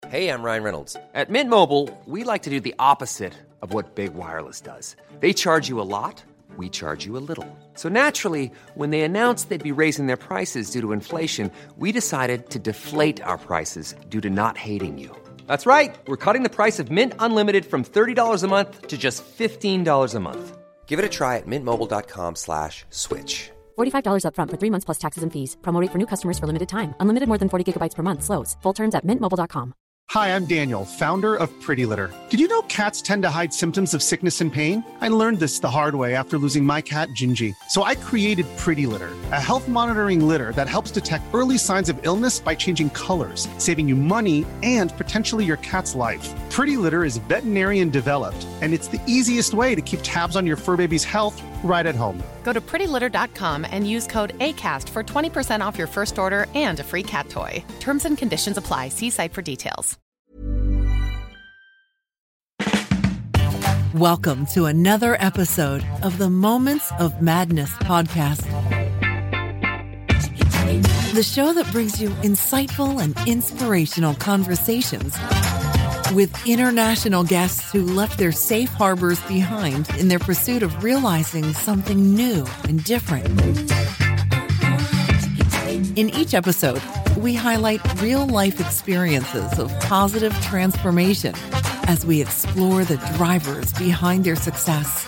Hey, I'm Ryan Reynolds. At Mint Mobile, we like to do the opposite of what Big Wireless does. They charge you a lot, we charge you a little. So naturally, when they announced they'd be raising their prices due to inflation, we decided to deflate our prices due to not hating you. That's right. We're cutting the price of Mint Unlimited from $30 a month to just $15 a month. Give it a try at mintmobile.com/switch. $45 up front for 3 months plus taxes and fees. Promo rate for new customers for limited time. Unlimited more than 40 gigabytes per month. Slows full terms at mintmobile.com. Hi, I'm Daniel, founder of Pretty Litter. Did you know cats tend to hide symptoms of sickness and pain? I learned this the hard way after losing my cat, Gingy. So I created Pretty Litter, a health monitoring litter that helps detect early signs of illness by changing colors, saving you money and potentially your cat's life. Pretty Litter is veterinarian developed, and it's the easiest way to keep tabs on your fur baby's health right at home. Go to prettylitter.com and use code ACAST for 20% off your first order and a free cat toy. Terms and conditions apply. See site for details. Welcome to another episode of the Moments of Madness podcast. The show that brings you insightful and inspirational conversations with international guests who left their safe harbors behind in their pursuit of realizing something new and different. In each episode, we highlight real-life experiences of positive transformation as we explore the drivers behind their success.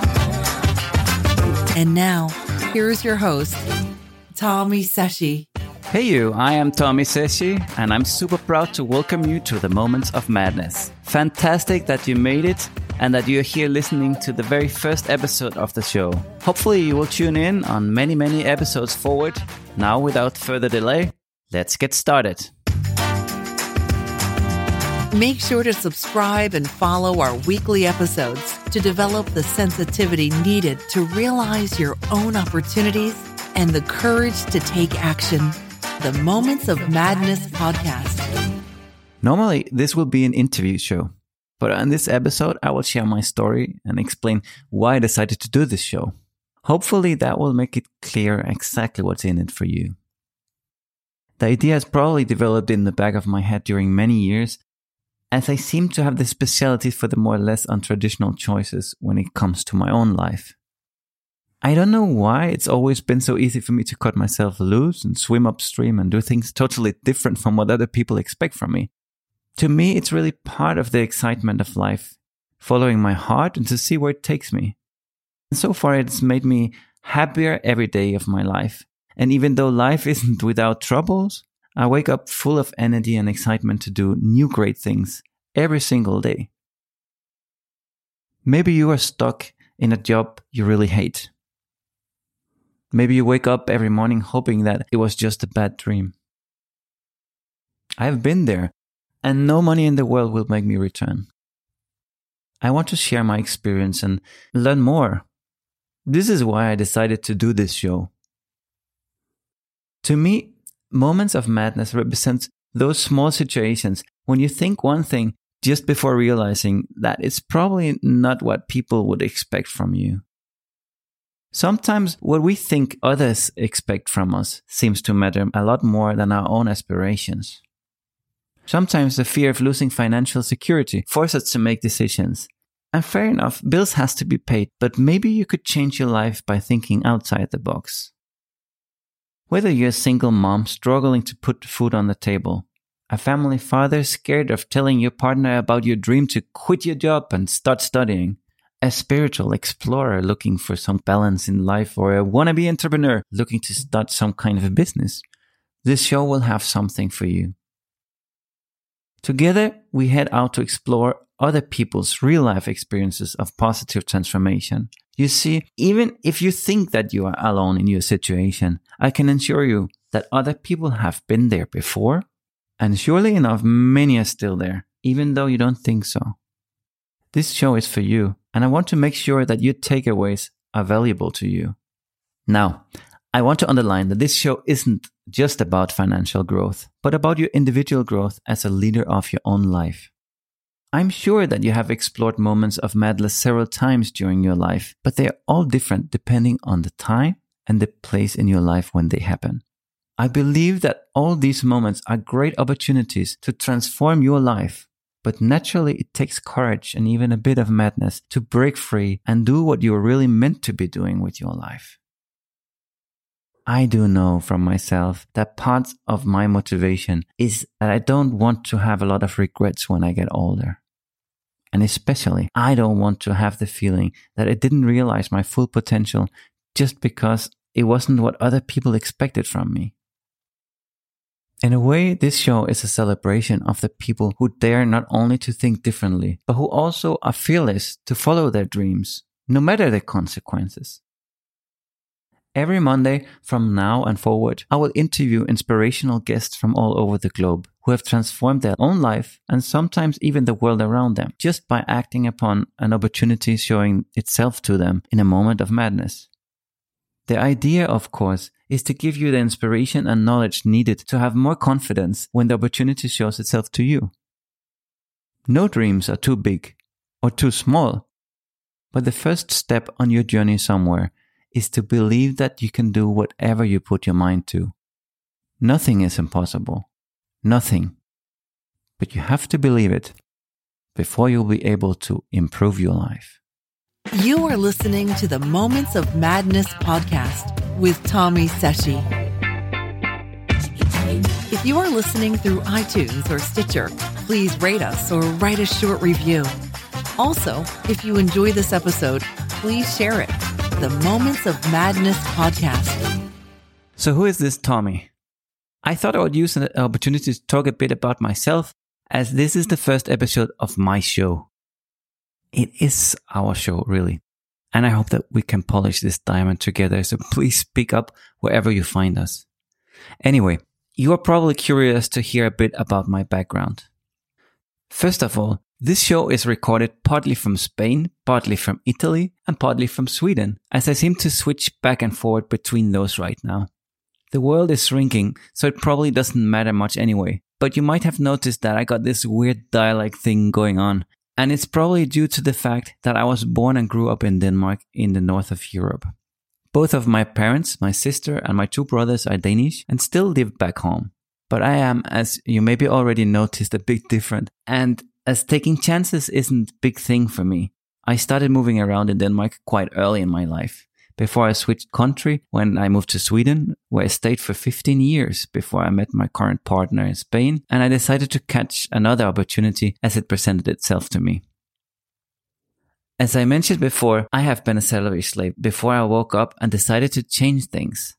And now, here's your host, Tommy Seshi. Hey you, I am Tommy Seshi, and I'm super proud to welcome you to the Moments of Madness. Fantastic that you made it and that you're here listening to the very first episode of the show. Hopefully you will tune in on many episodes forward. Now, without further delay, let's get started. Make sure to subscribe and follow our weekly episodes to develop the sensitivity needed to realize your own opportunities and the courage to take action. The Moments of Madness podcast. Normally, this will be an interview show, but on this episode, I will share my story and explain why I decided to do this show. Hopefully, that will make it clear exactly what's in it for you. The idea has probably developed in the back of my head during many years, as I seem to have the specialty for the more or less untraditional choices when it comes to my own life. I don't know why it's always been so easy for me to cut myself loose and swim upstream and do things totally different from what other people expect from me. To me, it's really part of the excitement of life, following my heart and to see where it takes me. And so far, it's made me happier every day of my life. And even though life isn't without troubles, I wake up full of energy and excitement to do new great things every single day. Maybe you are stuck in a job you really hate. Maybe you wake up every morning hoping that it was just a bad dream. I've been there, and no money in the world will make me return. I want to share my experience and learn more. This is why I decided to do this show. To me, Moments of Madness represents those small situations when you think one thing just before realizing that it's probably not what people would expect from you. Sometimes what we think others expect from us seems to matter a lot more than our own aspirations. Sometimes the fear of losing financial security forces us to make decisions. And fair enough, bills has to be paid, but maybe you could change your life by thinking outside the box. Whether you're a single mom struggling to put food on the table, a family father scared of telling your partner about your dream to quit your job and start studying, a spiritual explorer looking for some balance in life, or a wannabe entrepreneur looking to start some kind of a business, this show will have something for you. Together, we head out to explore other people's real-life experiences of positive transformation. You see, even if you think that you are alone in your situation, I can assure you that other people have been there before, and surely enough, many are still there, even though you don't think so. This show is for you, and I want to make sure that your takeaways are valuable to you. Now, I want to underline that this show isn't just about financial growth, but about your individual growth as a leader of your own life. I'm sure that you have explored moments of madness several times during your life, but they are all different depending on the time and the place in your life when they happen. I believe that all these moments are great opportunities to transform your life, but naturally it takes courage and even a bit of madness to break free and do what you're really meant to be doing with your life. I do know from myself that parts of my motivation is that I don't want to have a lot of regrets when I get older. And especially, I don't want to have the feeling that I didn't realize my full potential just because it wasn't what other people expected from me. In a way, this show is a celebration of the people who dare not only to think differently, but who also are fearless to follow their dreams, no matter the consequences. Every Monday from now and forward, I will interview inspirational guests from all over the globe who have transformed their own life and sometimes even the world around them just by acting upon an opportunity showing itself to them in a moment of madness. The idea, of course, is to give you the inspiration and knowledge needed to have more confidence when the opportunity shows itself to you. No dreams are too big or too small, but the first step on your journey somewhere is to believe that you can do whatever you put your mind to. Nothing is impossible. Nothing. But you have to believe it before you'll be able to improve your life. You are listening to the Moments of Madness podcast with Tommy Seshi. If you are listening through iTunes or Stitcher, please rate us or write a short review. Also, if you enjoy this episode, please share it. The Moments of Madness podcast. So who is this Tommy? I thought I would use an opportunity to talk a bit about myself, as this is the first episode of my show. It is our show, really. And I hope that we can polish this diamond together, so please speak up wherever you find us. Anyway, you are probably curious to hear a bit about my background. First of all, this show is recorded partly from Spain, partly from Italy, and partly from Sweden, as I seem to switch back and forward between those right now. The world is shrinking, so it probably doesn't matter much anyway, but you might have noticed that I got this weird dialect thing going on, and it's probably due to the fact that I was born and grew up in Denmark in the north of Europe. Both of my parents, my sister, and my two brothers are Danish and still live back home. But I am, as you maybe already noticed, a bit different, and as taking chances isn't a big thing for me. I started moving around in Denmark quite early in my life, before I switched country when I moved to Sweden, where I stayed for 15 years before I met my current partner in Spain, and I decided to catch another opportunity as it presented itself to me. As I mentioned before, I have been a salary slave before I woke up and decided to change things.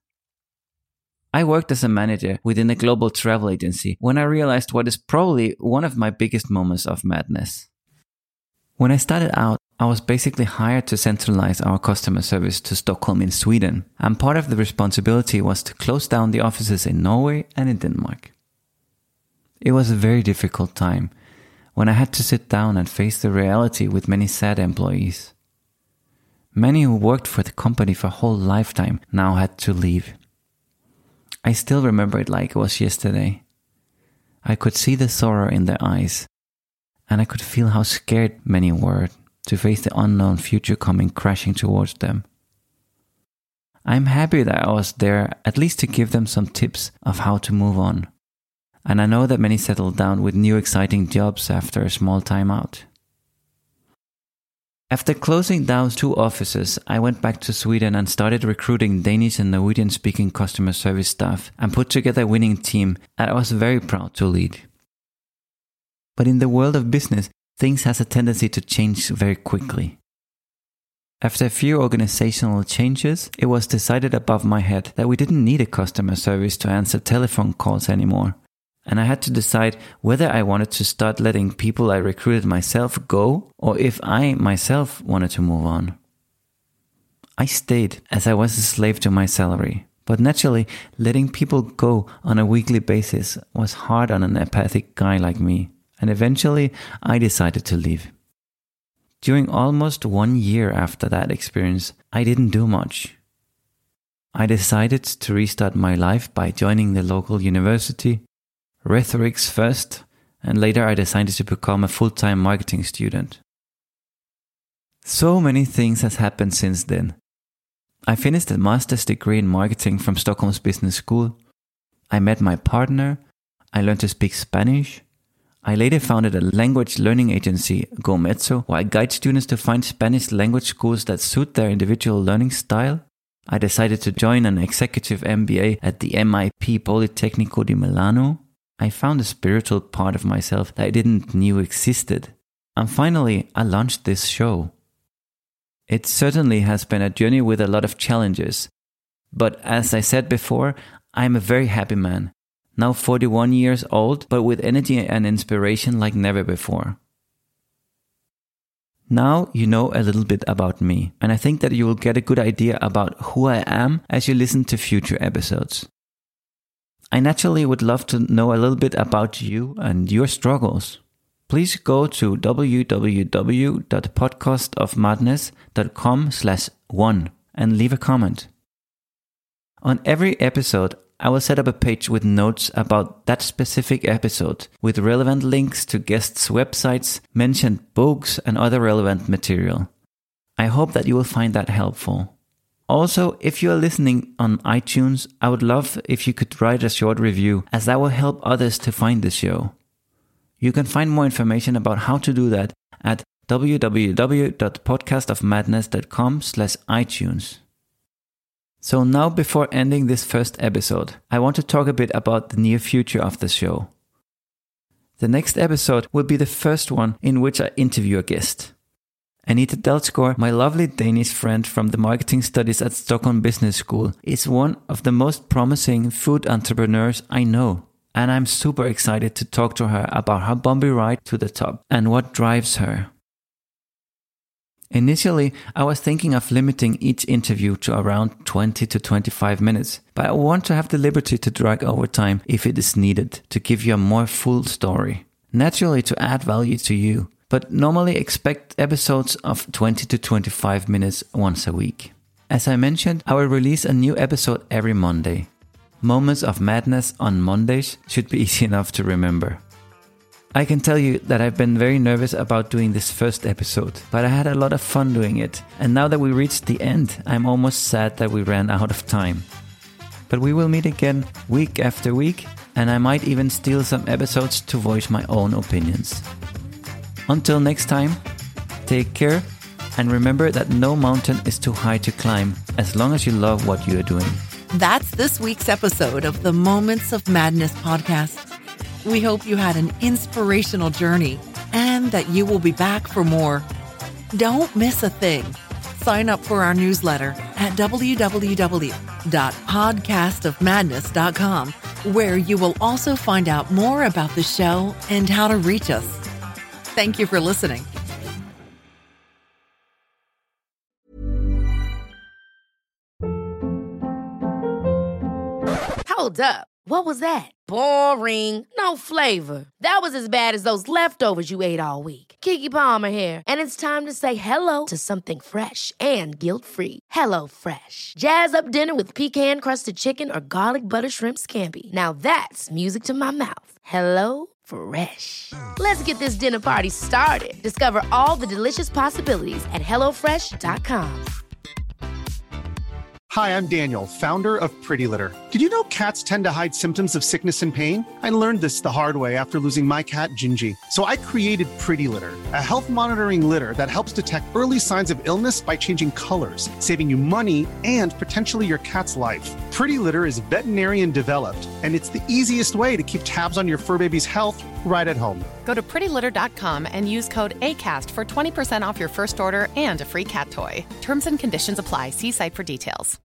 I worked as a manager within a global travel agency when I realized what is probably one of my biggest moments of madness. When I started out, I was basically hired to centralize our customer service to Stockholm in Sweden, and part of the responsibility was to close down the offices in Norway and in Denmark. It was a very difficult time when I had to sit down and face the reality with many sad employees. Many who worked for the company for a whole lifetime now had to leave. I still remember it like it was yesterday. I could see the sorrow in their eyes, and I could feel how scared many were to face the unknown future coming crashing towards them. I'm happy that I was there at least to give them some tips of how to move on. And I know that many settled down with new exciting jobs after a small time out. After closing down 2 offices, I went back to Sweden and started recruiting Danish and Norwegian-speaking customer service staff and put together a winning team that I was very proud to lead. But in the world of business, things has a tendency to change very quickly. After a few organizational changes, it was decided above my head that we didn't need a customer service to answer telephone calls anymore. And I had to decide whether I wanted to start letting people I recruited myself go, or if I myself wanted to move on. I stayed as I was a slave to my salary, but naturally letting people go on a weekly basis was hard on an apathic guy like me, and eventually I decided to leave. During almost 1 year after that experience, I didn't do much. I decided to restart my life by joining the local university, Rhetorics first, and later I decided to become a full-time marketing student. So many things has happened since then. I finished a master's degree in marketing from Stockholm's Business School. I met my partner. I learned to speak Spanish. I later founded a language learning agency, GoMezzo, where I guide students to find Spanish language schools that suit their individual learning style. I decided to join an executive MBA at the MIP Politecnico di Milano. I found a spiritual part of myself that I didn't know existed. And finally, I launched this show. It certainly has been a journey with a lot of challenges. But as I said before, I'm a very happy man. Now 41 years old, but with energy and inspiration like never before. Now you know a little bit about me, and I think that you will get a good idea about who I am as you listen to future episodes. I naturally would love to know a little bit about you and your struggles. Please go to www.podcastofmadness.com/1 and leave a comment. On every episode, I will set up a page with notes about that specific episode, with relevant links to guests' websites, mentioned books, and other relevant material. I hope that you will find that helpful. Also, if you are listening on iTunes, I would love if you could write a short review, as that will help others to find the show. You can find more information about how to do that at www.podcastofmadness.com/iTunes. So now, before ending this first episode, I want to talk a bit about the near future of the show. The next episode will be the first one in which I interview a guest. Anita Dalsgaard, my lovely Danish friend from the marketing studies at Stockholm Business School, is one of the most promising food entrepreneurs I know. And I'm super excited to talk to her about her bumpy ride to the top and what drives her. Initially, I was thinking of limiting each interview to around 20 to 25 minutes, but I want to have the liberty to drag over time if it is needed to give you a more full story. Naturally, to add value to you, but normally expect episodes of 20 to 25 minutes once a week. As I mentioned, I will release a new episode every Monday. Moments of Madness on Mondays should be easy enough to remember. I can tell you that I've been very nervous about doing this first episode, but I had a lot of fun doing it. And now that we reached the end, I'm almost sad that we ran out of time. But we will meet again week after week, and I might even steal some episodes to voice my own opinions. Until next time, take care, and remember that no mountain is too high to climb as long as you love what you are doing. That's this week's episode of the Moments of Madness podcast. We hope you had an inspirational journey and that you will be back for more. Don't miss a thing. Sign up for our newsletter at www.podcastofmadness.com, where you will also find out more about the show and how to reach us. Thank you for listening. Hold up. What was that? Boring. No flavor. That was as bad as those leftovers you ate all week. Keke Palmer here, and it's time to say hello to something fresh and guilt-free. Hello Fresh. Jazz up dinner with pecan-crusted chicken or garlic butter shrimp scampi. Now that's music to my mouth. Hello Fresh. Let's get this dinner party started. Discover all the delicious possibilities at HelloFresh.com. Hi, I'm Daniel, founder of Pretty Litter. Did you know cats tend to hide symptoms of sickness and pain? I learned this the hard way after losing my cat, Gingy. So I created Pretty Litter, a health monitoring litter that helps detect early signs of illness by changing colors, saving you money and potentially your cat's life. Pretty Litter is veterinarian developed, and it's the easiest way to keep tabs on your fur baby's health right at home. Go to prettylitter.com and use code ACAST for 20% off your first order and a free cat toy. Terms and conditions apply. See site for details.